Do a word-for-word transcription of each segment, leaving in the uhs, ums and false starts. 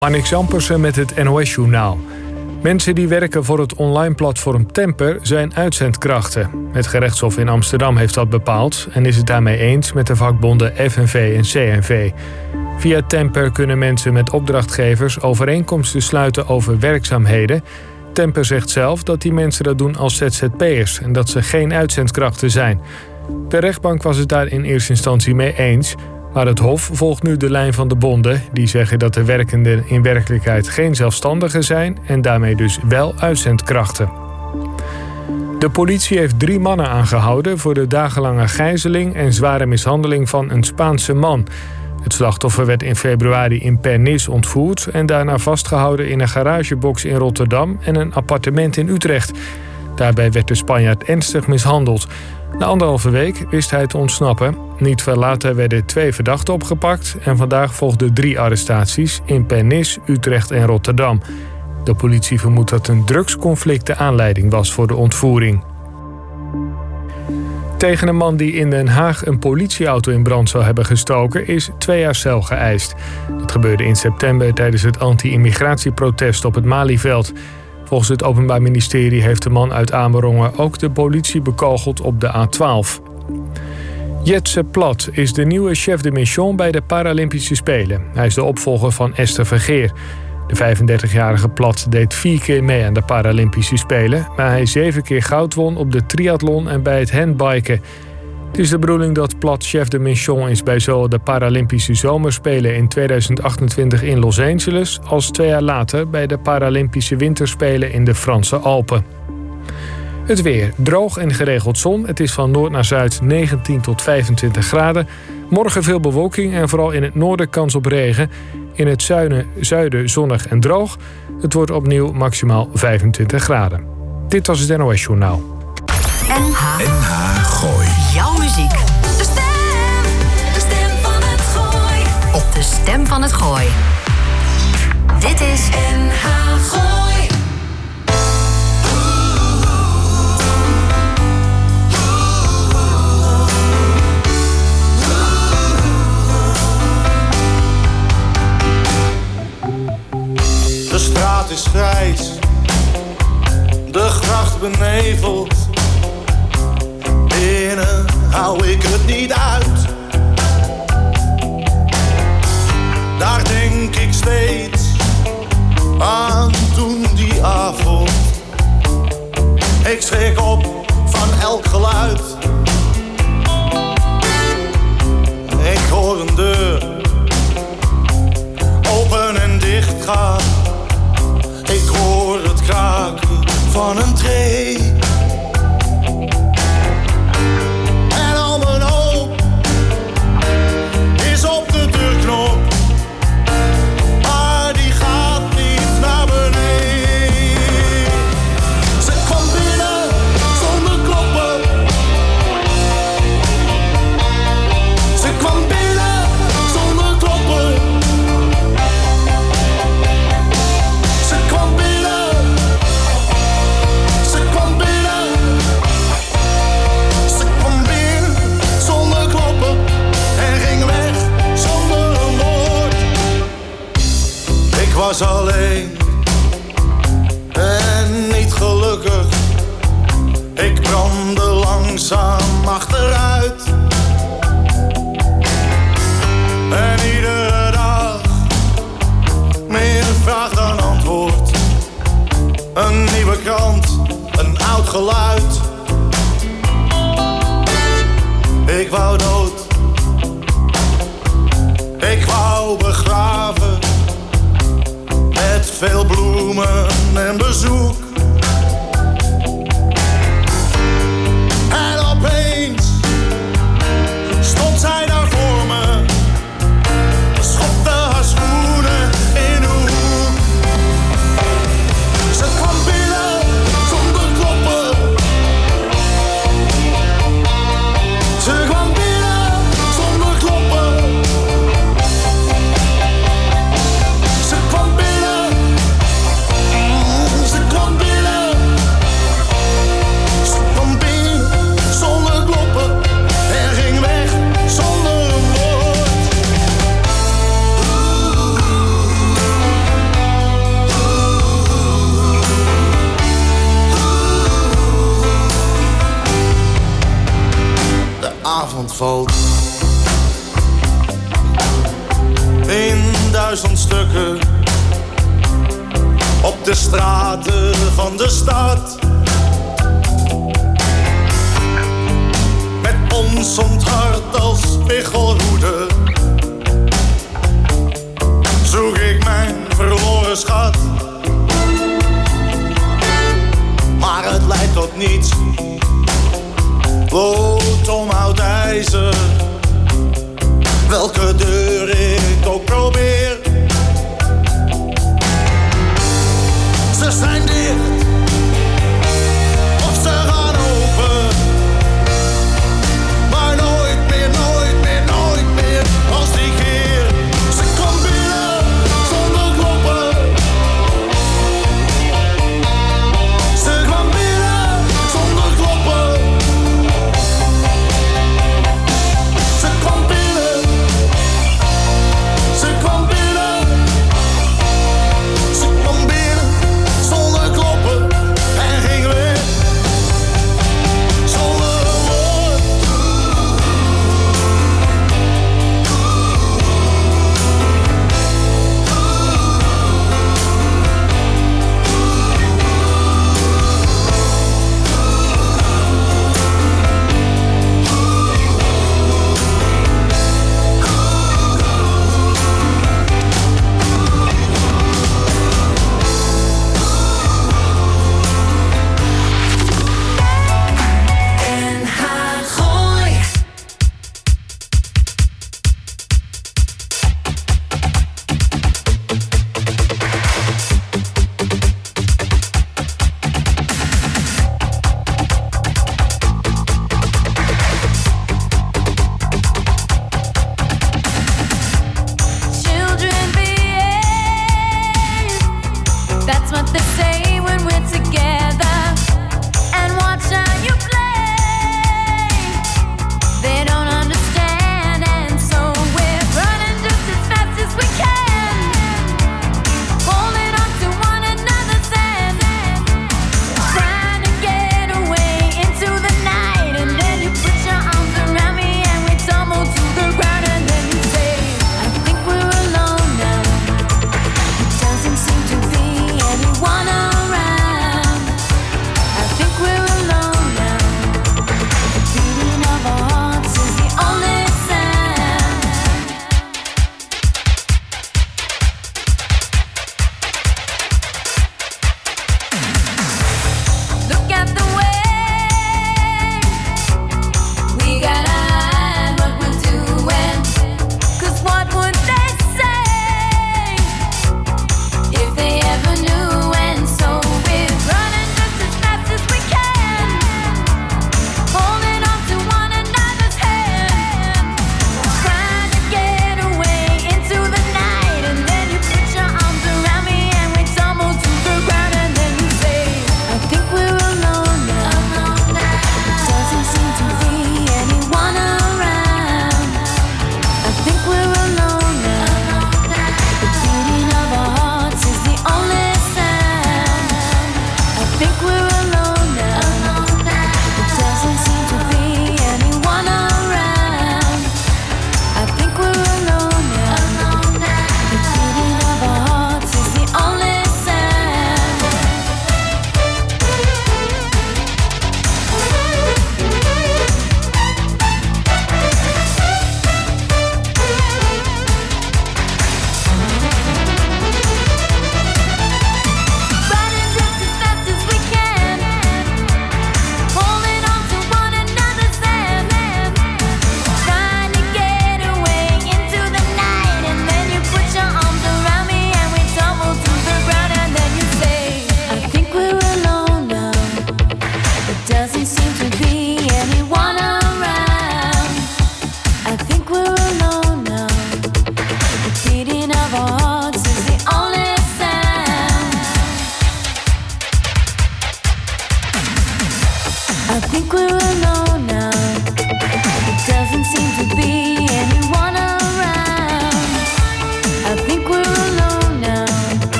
Marnix Ampersen met het N O S-journaal. Mensen die werken voor het online platform Temper zijn uitzendkrachten. Het gerechtshof in Amsterdam heeft dat bepaald en is het daarmee eens met de vakbonden F N V en C N V. Via Temper kunnen mensen met opdrachtgevers overeenkomsten sluiten over werkzaamheden. Temper zegt zelf dat die mensen dat doen als Z Z P'ers en dat ze geen uitzendkrachten zijn. De rechtbank was het daar in eerste instantie mee eens. Maar het Hof volgt nu de lijn van de bonden. Die zeggen dat de werkenden in werkelijkheid geen zelfstandigen zijn en daarmee dus wel uitzendkrachten. De politie heeft drie mannen aangehouden voor de dagenlange gijzeling en zware mishandeling van een Spaanse man. Het slachtoffer werd in februari in Pernis ontvoerd en daarna vastgehouden in een garagebox in Rotterdam en een appartement in Utrecht. Daarbij werd de Spanjaard ernstig mishandeld. Na anderhalve week wist hij te ontsnappen. Niet veel later werden twee verdachten opgepakt en vandaag volgden drie arrestaties in Pernis, Utrecht en Rotterdam. De politie vermoedt dat een drugsconflict de aanleiding was voor de ontvoering. Tegen een man die in Den Haag een politieauto in brand zou hebben gestoken is twee jaar cel geëist. Dat gebeurde in september tijdens het anti-immigratieprotest op het Malieveld. Volgens het Openbaar Ministerie heeft de man uit Amerongen ook de politie bekogeld op de A twaalf. Jetse Plat is de nieuwe chef de mission bij de Paralympische Spelen. Hij is de opvolger van Esther Vergeer. De vijfendertigjarige Plat deed vier keer mee aan de Paralympische Spelen, maar hij zeven keer goud won op de triathlon en bij het handbiken. Het is de bedoeling dat Plat chef de mission is bij zowel de Paralympische Zomerspelen in tweeduizend achtentwintig in Los Angeles als twee jaar later bij de Paralympische Winterspelen in de Franse Alpen. Het weer. Droog en geregeld zon. Het is van noord naar zuid negentien tot vijfentwintig graden. Morgen veel bewolking en vooral in het noorden kans op regen. In het zuiden, zuiden zonnig en droog. Het wordt opnieuw maximaal vijfentwintig graden. Dit was het N O S-journaal. N H. N H Gooi. Jouw muziek. De stem. De stem van het Gooi. Op de stem van het Gooi. Dit is N H Gooi. De straat is grijs, de gracht beneveld. Binnen hou ik het niet uit. Daar denk ik steeds aan toen die avond. Ik schrik op van elk geluid. Ik hoor een deur open en dicht gaan. Ik hoor het kraken van een tree. En al mijn hoop is op de deurknop, maar die gaat niet naar beneden. Ze kwam binnen zonder kloppen. Ze kwam binnen zonder kloppen. Ze kwam binnen. Ze kwam binnen. Ze kwam binnen zonder kloppen en ging weg zonder een woord. Ik was alleen en niet gelukkig. Ik brandde langzaam achteruit. En iedere dag meer vraag dan antwoord. Een nieuwe krant, een oud geluid. Ik wou dood. Ik wou begraven. Met veel bloemen en bezoek. En opeens stond zij daar voor me. Schopte haar schoenen in de hoek. Ze kwam binnen zonder kloppen. Ze kwam binnen zonder kloppen. Ze kwam binnen. Ze kwam binnen. asfalt. In duizend stukken op de straten van de stad. Met ons onthard als spiegelhoede zoek ik mijn verloren schat. Maar het leidt tot niets. Lood om oud ijzer, welke deur ik ook probeer. Ze zijn dicht, of ze gaan open. Maar nooit meer, nooit meer, nooit meer als die keer. Ze kwam binnen zonder kloppen. Ze kwam binnen zonder kloppen. Ze kwam binnen. Ze kwam binnen.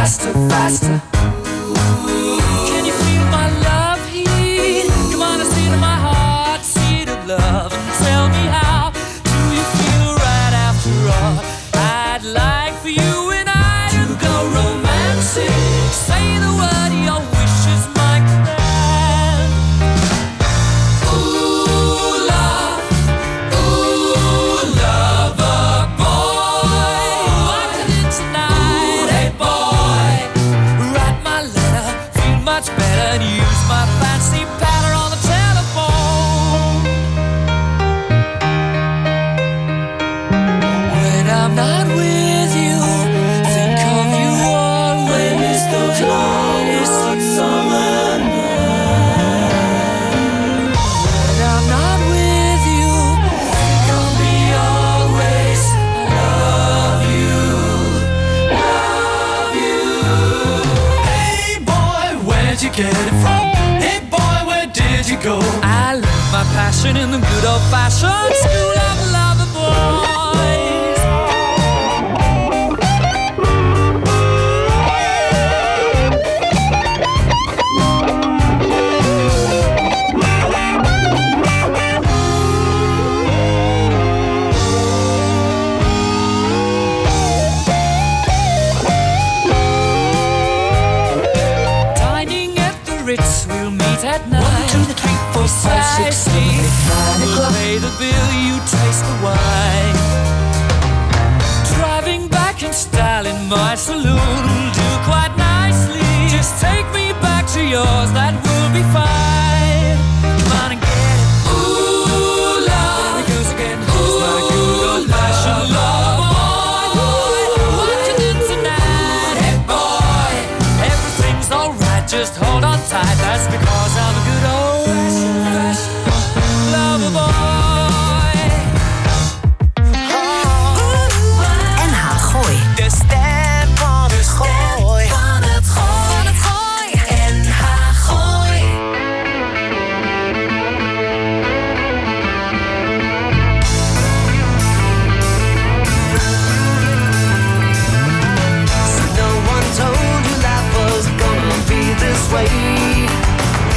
faster, faster. Can you feel my love heat? Come on and see to my heart, seed of love, and tell me how do you feel right after all? I'd like for you and I to go romancing. Say the word, your wish is my command. Ooh, love, ooh, lover boy, walking in tonight, hey boy. Write my letter, feel much better, and use my fancy patter on the telephone. When I'm not with you, think of you always. Those long summer nights. When I'm not with you, think of me always. I love you, love you. Hey boy, where'd you get it from? Hey boy, where did you go? I learned my passion in the good old-fashioned school of lover boys. Dining at the Ritz, we'll meet at night. One, two, three, four, five, six, seven, eight, nine o'clock. Pay the bill, you taste the wine. Driving back in style in my saloon will do quite nicely. Just take me back to yours, that will be fine. Come on and get it. Ooh, love. There it goes again. Ooh, my good old-fashioned love boy. Watching it tonight, hey boy. Everything's alright, just hold on tight. That's because I'm a good old-fashioned lover boy. N H Gooi. De stem van het gooi. Van het gooi. Van het gooi. N H Gooi. So no one told you life was gonna be this way. But you got to believe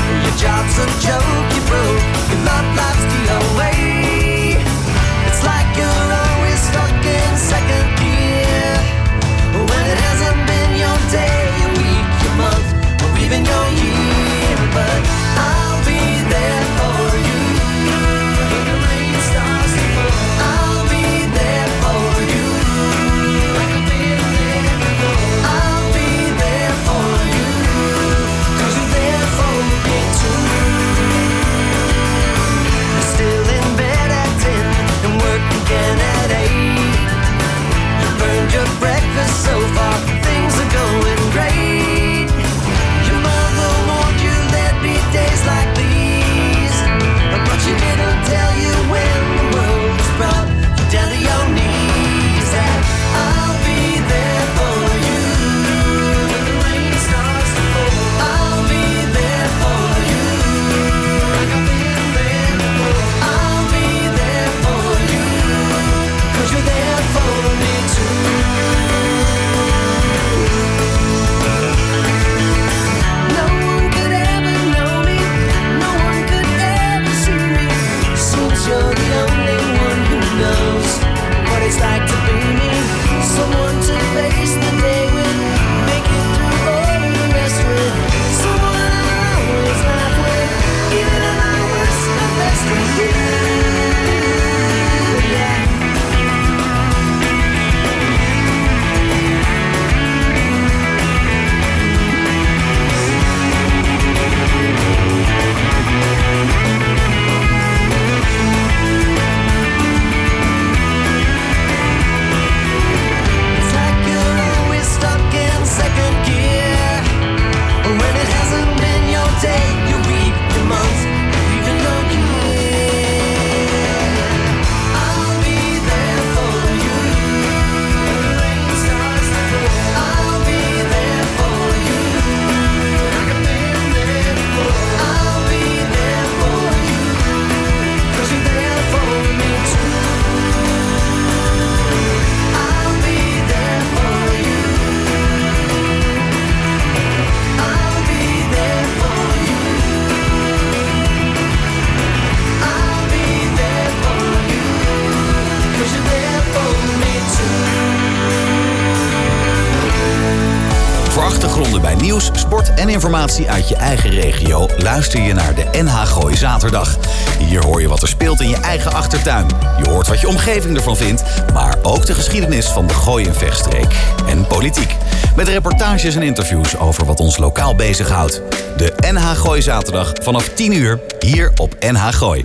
achtergronden bij nieuws, sport en informatie uit je eigen regio luister je naar de N H Gooi Zaterdag. Hier hoor je wat er speelt in je eigen achtertuin. Je hoort wat je omgeving ervan vindt, maar ook de geschiedenis van de Gooi- en Vechtstreek. En politiek. Met reportages en interviews over wat ons lokaal bezighoudt. De N H Gooi Zaterdag vanaf tien uur hier op N H Gooi.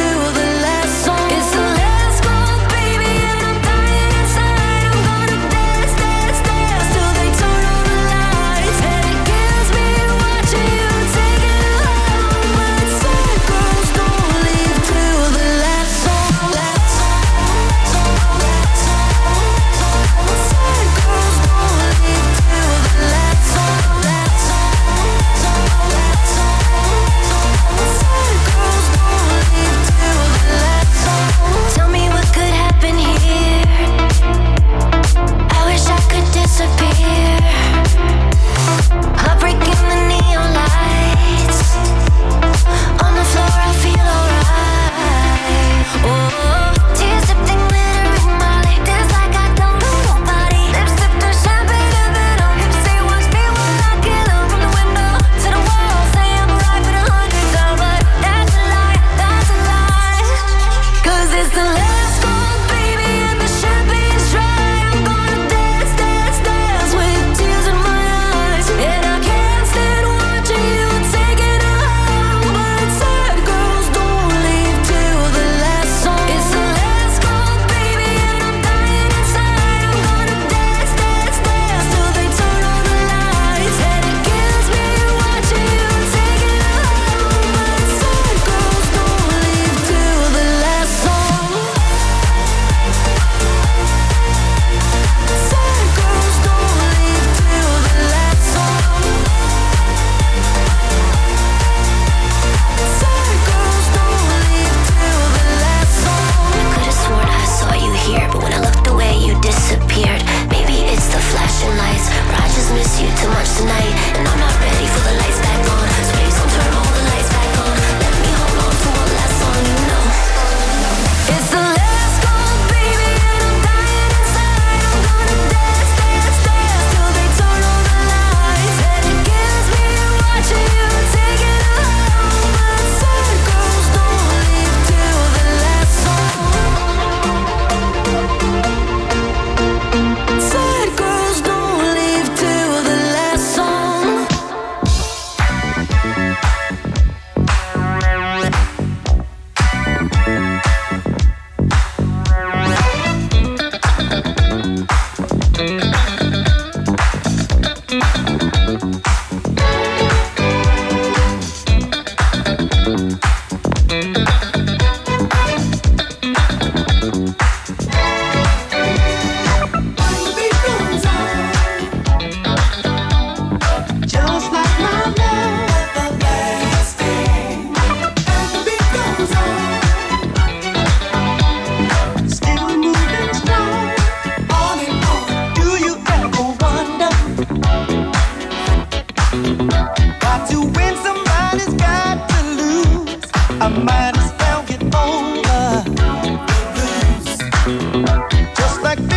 It's a let's go, baby, and I'm dying inside. I'm gonna dance.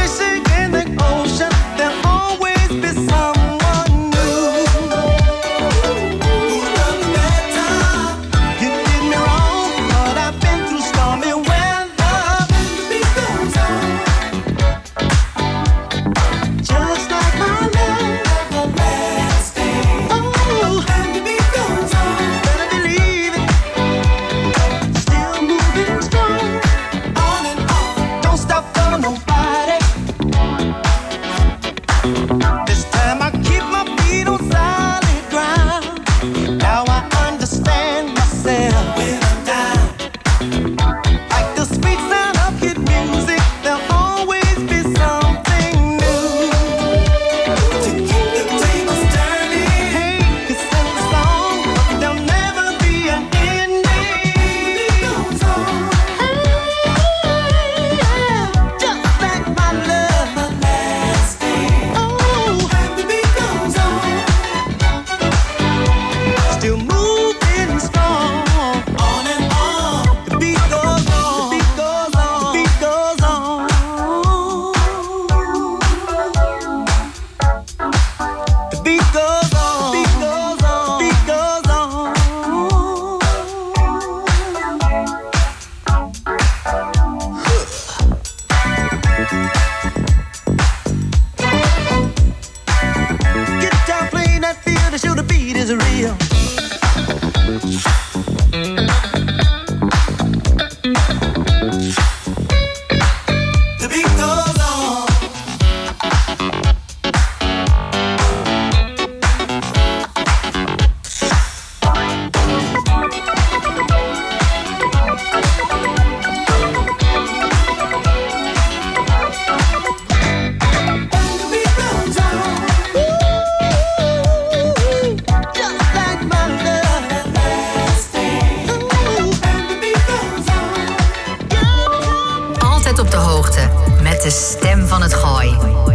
De stem van het Gooi.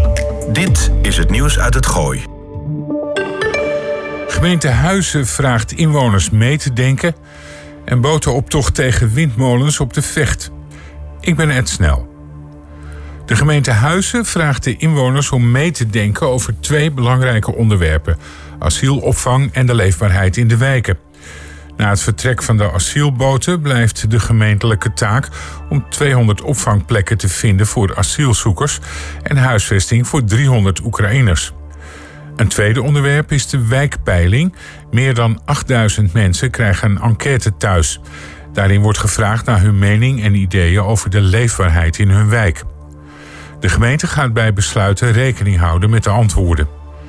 Dit is het nieuws uit het Gooi. Gemeente Huizen vraagt inwoners mee te denken en botenoptocht tegen windmolens op de Vecht. Ik ben Ed Snel. De gemeente Huizen vraagt de inwoners om mee te denken over twee belangrijke onderwerpen: asielopvang en de leefbaarheid in de wijken. Na het vertrek van de asielboten blijft de gemeentelijke taak om tweehonderd opvangplekken te vinden voor asielzoekers en huisvesting voor driehonderd Oekraïners. Een tweede onderwerp is de wijkpeiling. Meer dan achtduizend mensen krijgen een enquête thuis. Daarin wordt gevraagd naar hun mening en ideeën over de leefbaarheid in hun wijk. De gemeente gaat bij besluiten rekening houden met de antwoorden.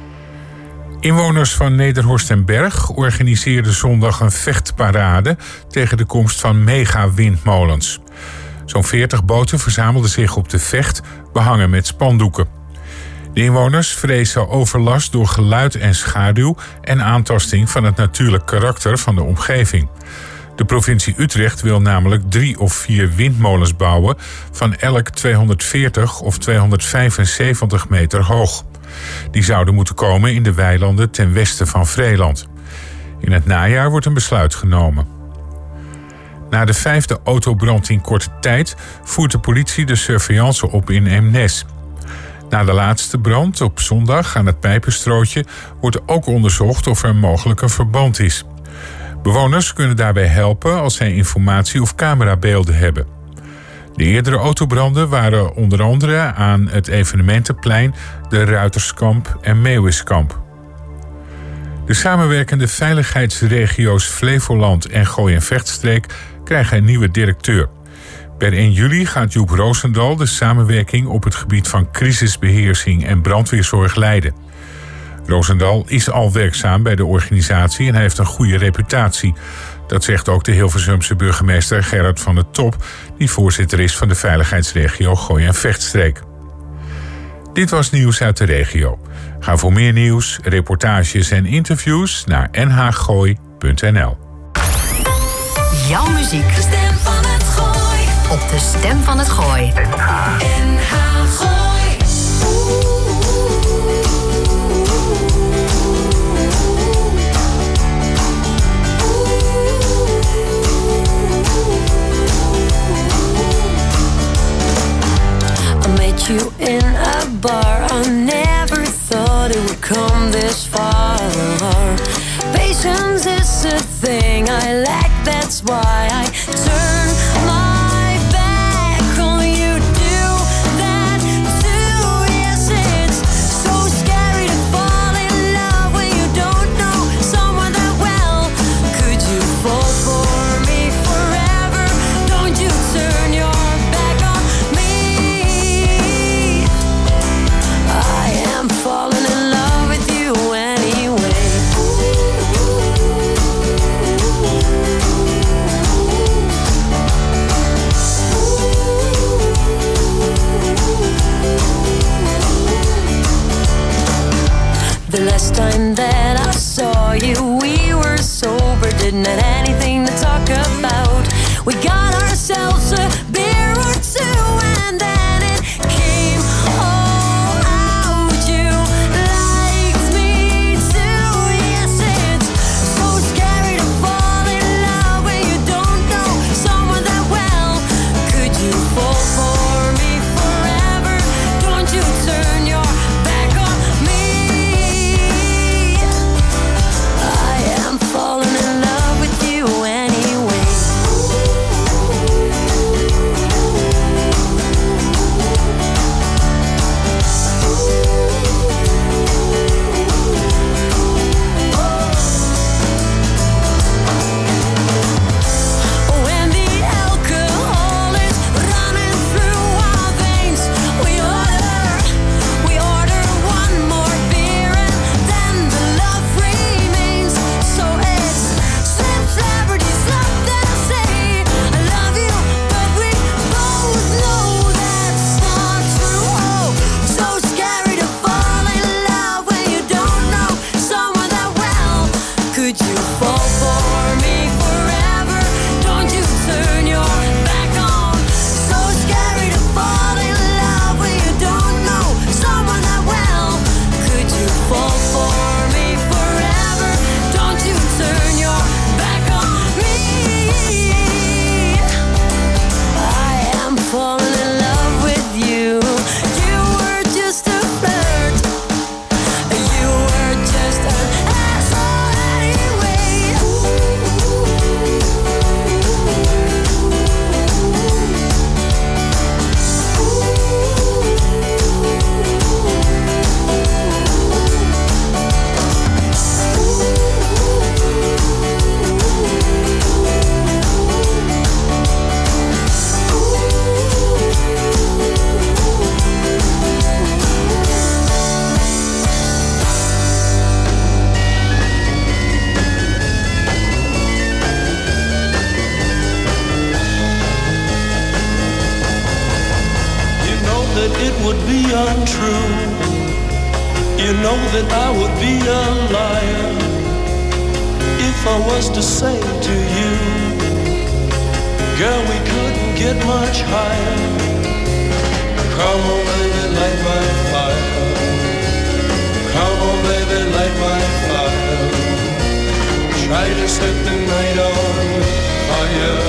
Inwoners van Nederhorst en Berg organiseerden zondag een vechtparade tegen de komst van mega-windmolens. Zo'n veertig boten verzamelden zich op de Vecht, behangen met spandoeken. De inwoners vrezen overlast door geluid en schaduw en aantasting van het natuurlijk karakter van de omgeving. De provincie Utrecht wil namelijk drie of vier windmolens bouwen van elk tweehonderdveertig of tweehonderdvijfenzeventig meter hoog. Die zouden moeten komen in de weilanden ten westen van Vreeland. In het najaar wordt een besluit genomen. Na de vijfde autobrand in korte tijd voert de politie de surveillance op in Eemnes. Na de laatste brand op zondag aan het Pijpenstrootje wordt ook onderzocht of er mogelijk een verband is. Bewoners kunnen daarbij helpen als zij informatie of camerabeelden hebben. De eerdere autobranden waren onder andere aan het evenementenplein, de Ruiterskamp en Meeuwiskamp. De samenwerkende veiligheidsregio's Flevoland en Gooi- en Vechtstreek krijgen een nieuwe directeur. Per één juli gaat Joep Roosendal de samenwerking op het gebied van crisisbeheersing en brandweerzorg leiden. Roosendal is al werkzaam bij de organisatie en hij heeft een goede reputatie. Dat zegt ook de Hilversumse burgemeester Gerard van der Top, die voorzitter is van de veiligheidsregio Gooi- en Vechtstreek. Dit was nieuws uit de regio. Ga voor meer nieuws, reportages en interviews naar n h gooi punt n l. Jouw muziek. De stem van het Gooi. Op de stem van het Gooi. N H Gooi. met you in a bar. I never thought it would come this far. Patience is a thing I lack, that's why I turn my back on you. Do that too, yes, it's so scary to fall in love when you don't know someone that well. Could you fall for me forever? Don't you turn your back on me. I am falling in love with you anyway. The last time that I saw you, we were sober, didn't have anything to talk about. We got ourselves a beer or two, and then it came all out. You liked me too, yes, it's so scary to fall in love when you don't know someone that well. Could you fall for me forever? Don't you turn your back on me. I am falling in love with you anyway. When the alcohol is running through our veins, we order, we order one more beer, and then the love remains. So it's slip, celebrity, slap, then I say I love you, but we both know that's not true. Oh, so scary to fall in love when you don't know someone that well. Could you fall for me forever? Don't you turn your back on. So scary to fall in love when you don't know someone that well. Could you fall for me forever? Don't you turn your back on me. I am falling in love with you. You were just a flirt. You were just an asshole anyway. You know that it would be untrue. You know that I would be a liar if I was to say to you, girl, we couldn't get much higher. Come on, baby, light my fire. Come on, baby, light my fire. Try to set the night on fire.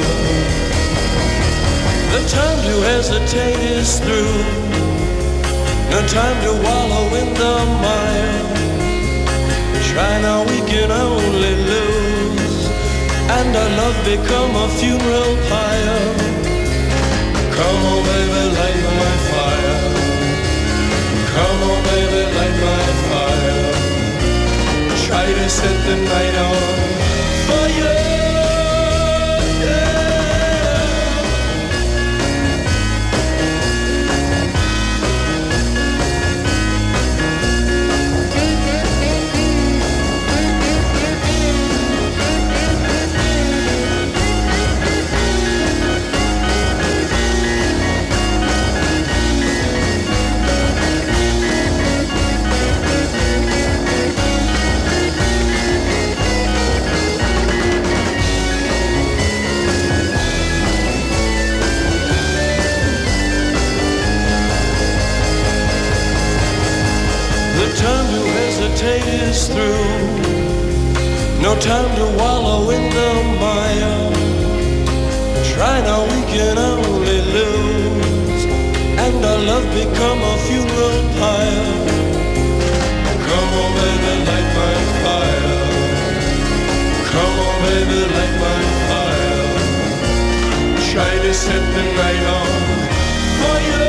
The time to hesitate is through. No time to wallow in the mire. Try now, we can only lose, and our love become a funeral pyre. Come on, baby, light my fire. Come on, baby, light my fire. Try to set the night on fire. Time to hesitate is through. No time to wallow in the mire. Try now, we can only lose, and our love set the night on fire.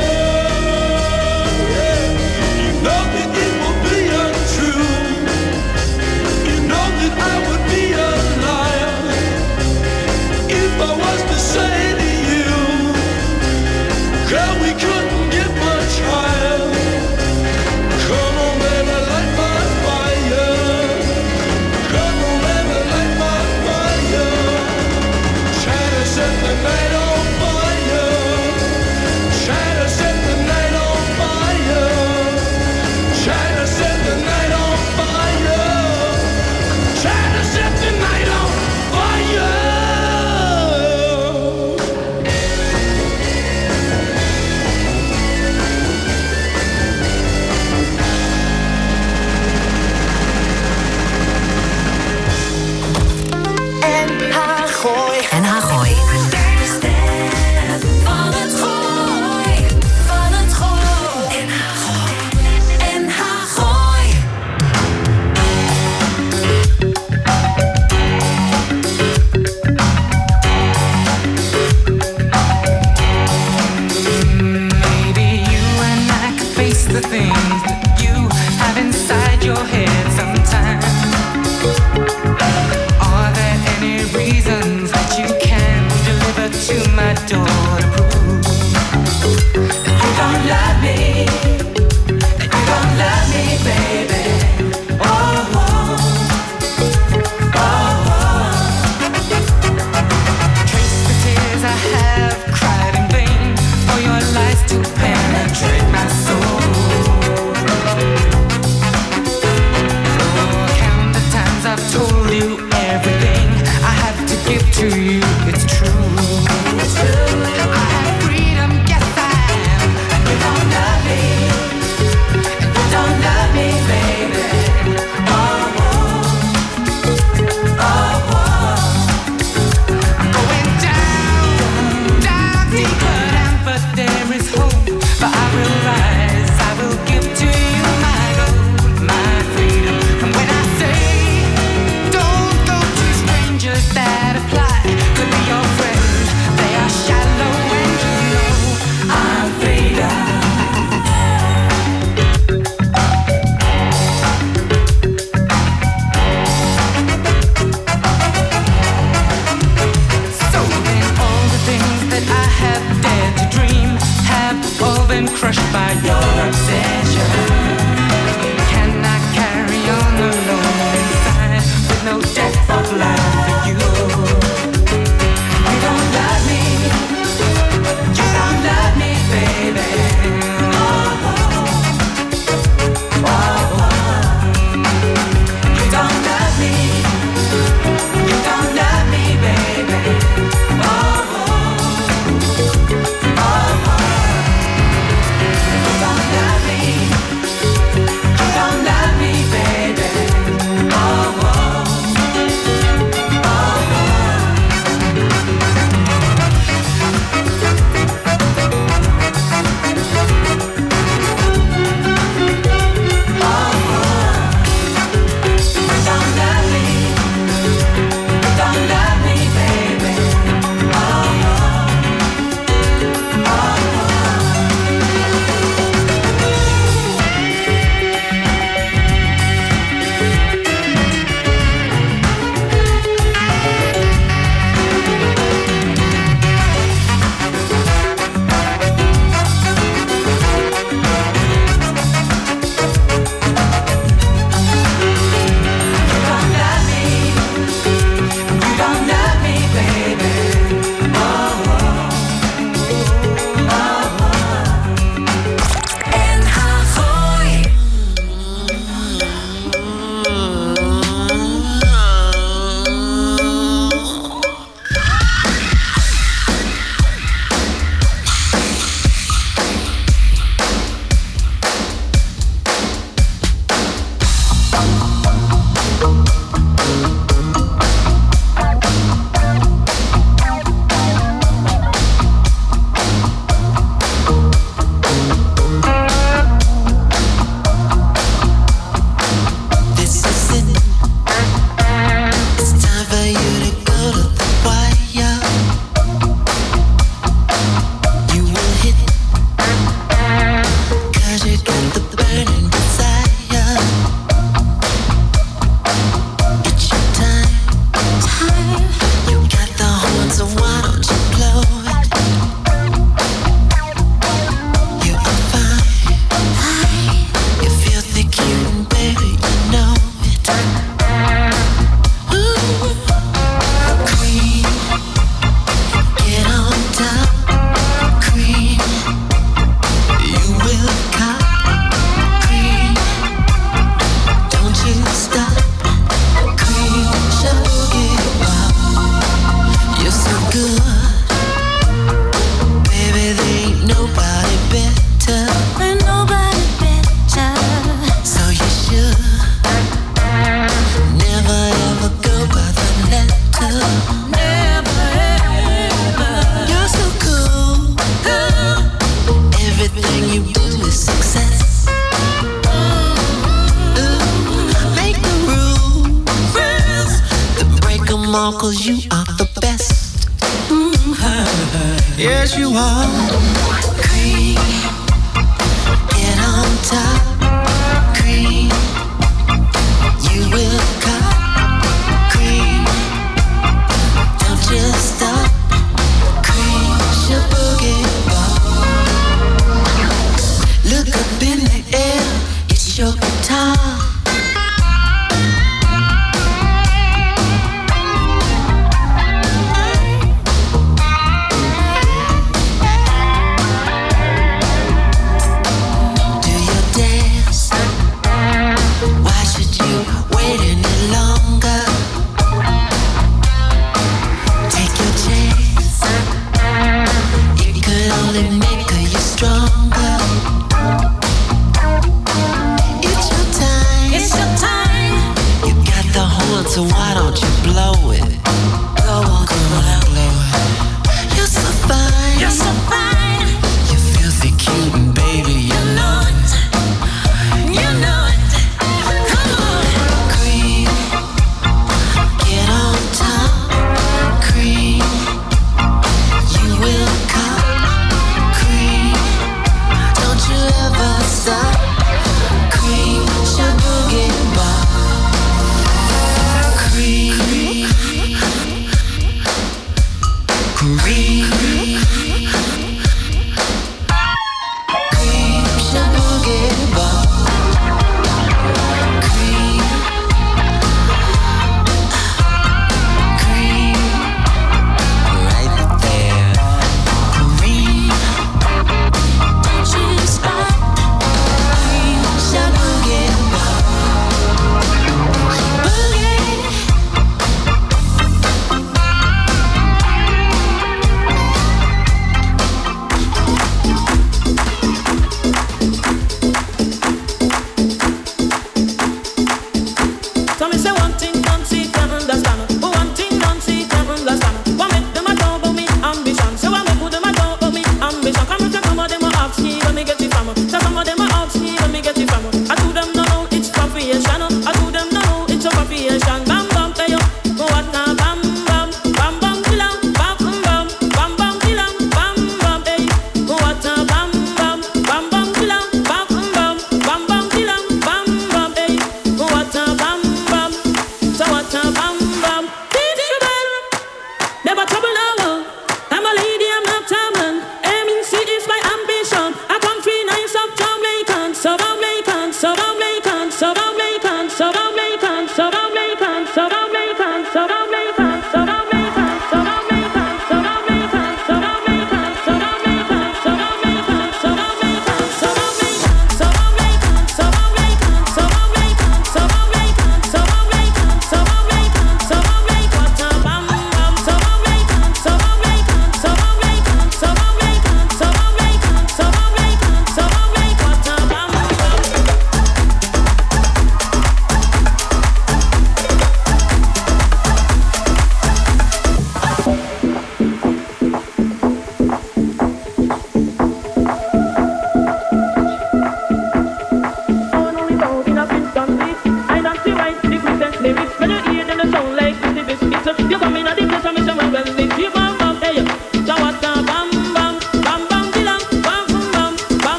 You know that it will be untrue. You know that I would be a liar if I was to say to you, girl, we couldn't get much higher. Come on, baby, light my fire. Come on, baby, light my fire. Try to set the night on fire. Try to set the night on fire. Try to set the night on fire. Try to set the night on fire. N H Gooi. N H Gooi. Van het Gooi. Van het Gooi. N H Gooi. N H Gooi. Maybe you and I could face the things that you have inside your head sometimes. Are there any reasons that you can deliver to my door to prove that you don't love me, that you don't love me, baby? Oh, oh, oh, oh. Trace the tears I have cried in vain for your lies to penetrate my soul. Oh, count the times I've told you everything I have to give to you. It's true. It's true. I have all, cause you are the best. Mm-hmm. Yes, you are. Cream, get on top. Cream, you will cut. Cream, don't just stop. Cream, your boogie ball. Look up in the air, it's your guitar. So why don't you blow it? Go on, go on and blow it. You're so fine, you're so fine. You're filthy cute and baby, you know it. You know it. Come on, cream, get on top. Cream, you will come. Cream,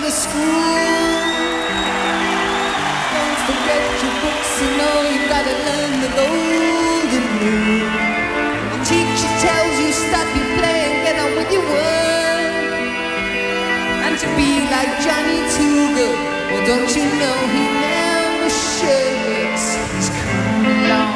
to school. Don't forget your books, you know you gotta learn the golden rule. The teacher tells you stop your playing, get on with your work. And to be like Johnny Too Good, well don't you know he never shakes his coming along.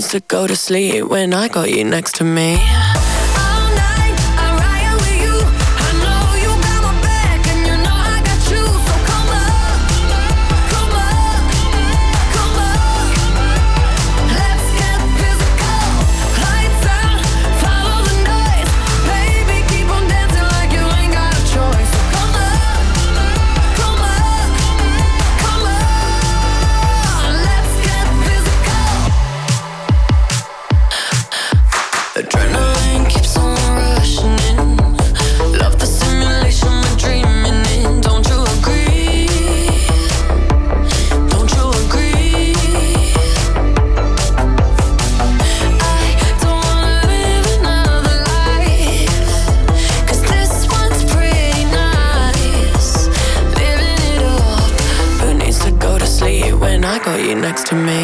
needs to go to sleep when I got you next to me. Adrenaline keeps on rushing in. Love the simulation we're dreaming in. Don't you agree? Don't you agree? I don't wanna live another life, 'cause this one's pretty nice. Living it up. Who needs to go to sleep when I got you next to me?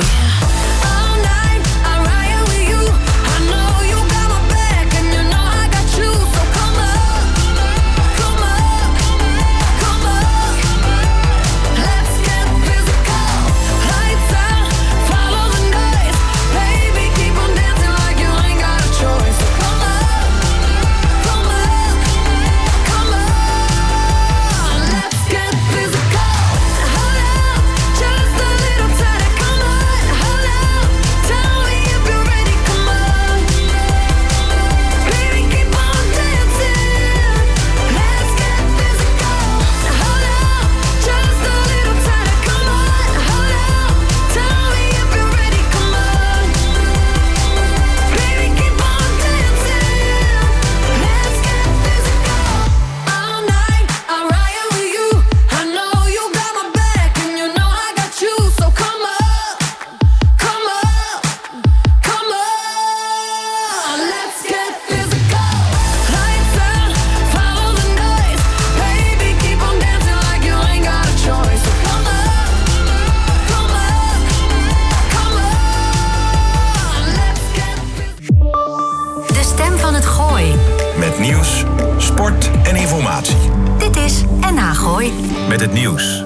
Met nieuws, sport en informatie. Dit is N H Gooi. Met het nieuws